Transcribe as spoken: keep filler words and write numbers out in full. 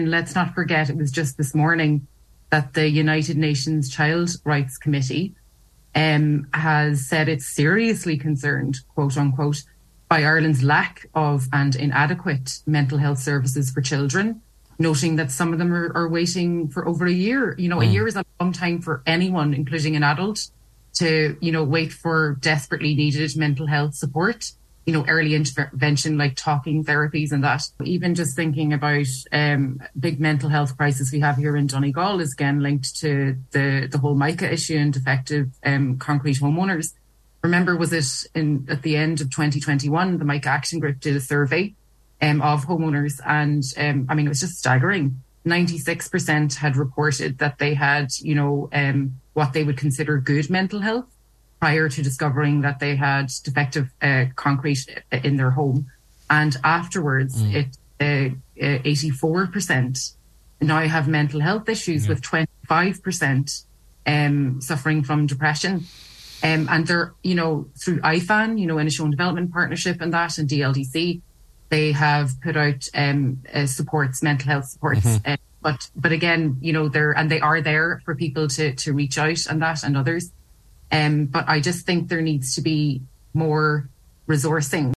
And let's not forget, it was just this morning that the United Nations Child Rights Committee um, has said it's seriously concerned, quote unquote, by Ireland's lack of and inadequate mental health services for children, noting that some of them are, are waiting for over a year. You know, mm. a year is a long time for anyone, including an adult, to, you know, wait for desperately needed mental health support, you know, early intervention like talking therapies and that. Even just thinking about um big mental health crisis we have here in Donegal is again linked to the, the whole MICA issue and defective um, concrete homeowners. Remember, was it in at the end of twenty twenty-one, the MICA Action Group did a survey um, of homeowners, and um, I mean, it was just staggering. ninety-six percent had reported that they had, you know, um, what they would consider good mental health prior to discovering that they had defective uh, concrete in their home. And afterwards, mm. it uh, uh, eighty-four percent now have mental health issues, yeah. with twenty-five percent um, suffering from depression. Um, and they're, you know, through I F A N, you know, Inishowen Development Partnership and that, and D L D C, they have put out um, uh, supports, mental health supports. Mm-hmm. Uh, but but again, you know, they're, and they are there for people to, to reach out and that and others. Um, but I just think there needs to be more resourcing.